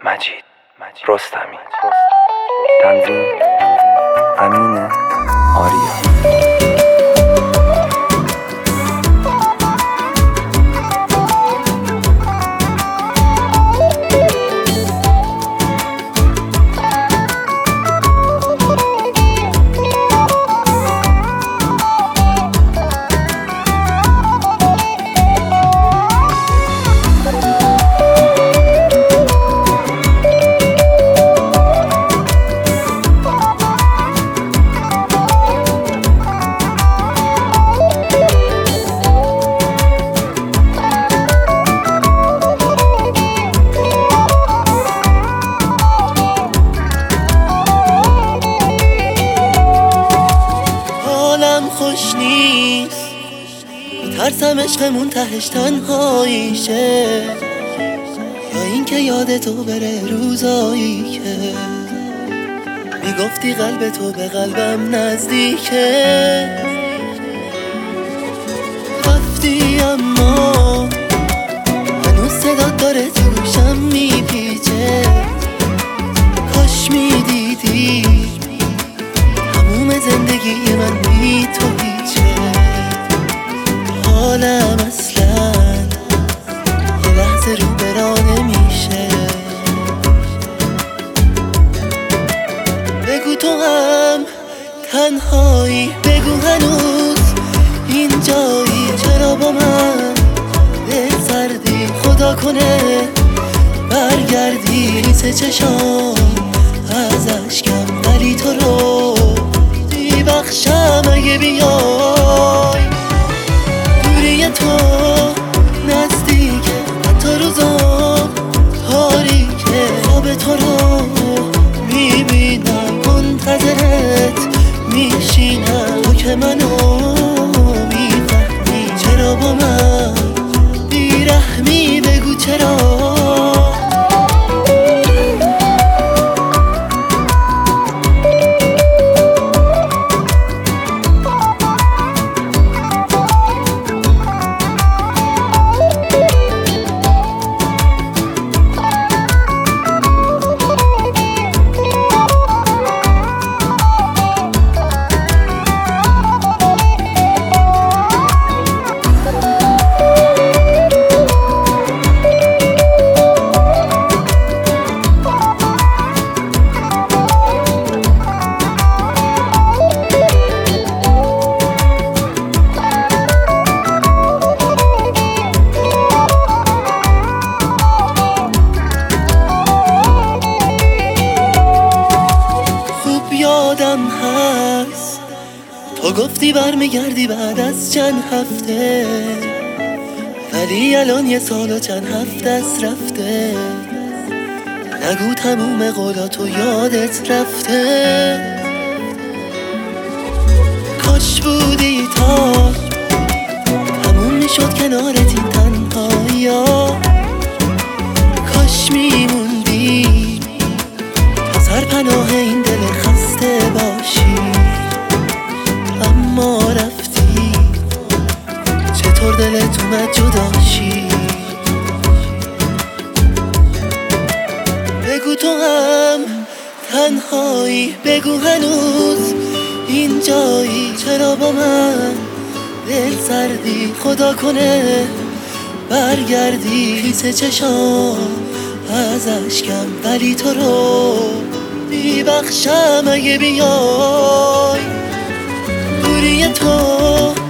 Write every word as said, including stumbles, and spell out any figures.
مجید رستمی. تنظیم امین آریا. خوش نیست، میترسم عشقمون تهش تنهاییشه، یا اینکه یاد تو بره روزایی که میگفتی قلب تو به قلبم نزدیکه. رفتی اما هنوز صدات داره تو گوشم میپیچه، کاش میدیدی تموم زندگی من بی تو هیچه. حالم اصلا یه لحظه رو برا نمیشه. بگو تو هم تنهایی، بگو هنوز اینجایی، چرا با من دل سردی؟ خدا کنه برگردی سه چشام از اشکم، ولی تو رو بخشم اگه بیای. دوری تو نزدیکه، حتی روزام تاریکه، خواب تو رو میبینم، منتظرت میشینم. تو که منو میفهمی، چرا با من بیرحمی؟ بگو چرا. یادم هست تو گفتی برمیگردی بعد از چند هفته، ولی الان یه سال و چند هفته است رفته. نگو تموم قولاتو یادت رفته. کاش بودی تا تموم میشد کنارت این تنهایی‌ها، کاش میموندی تا سرپناه این دل خسته باشی. اما رفتی، چطور دلت اومد جداشی؟ بگو تو هم تنهایی، بگو هنوز اینجایی، چرا با من دل سردی؟ خدا کنه برگردی خیس چشام از اشکم، ولی تو رو میبخشم اگه بیای. دوری تو